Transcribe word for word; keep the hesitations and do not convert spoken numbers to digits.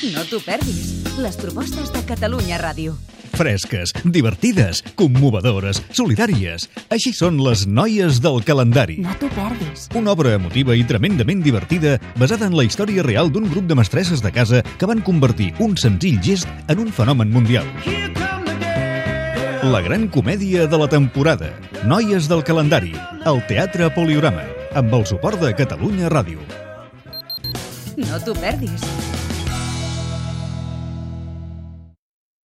No t'ho perdis. Les propostes de Catalunya Ràdio. Fresques, divertides, commovedores, solidàries. Així són les noies del calendari. No t'ho perdis. Una obra emotiva i tremendament divertida basada en la història real d'un grup de mestresses de casa que van convertir un senzill gest en un fenomen mundial. La gran comèdia de la temporada. Noies del calendari. Al Teatre Poliorama. Amb el suport de Catalunya Ràdio. No t'ho perdis.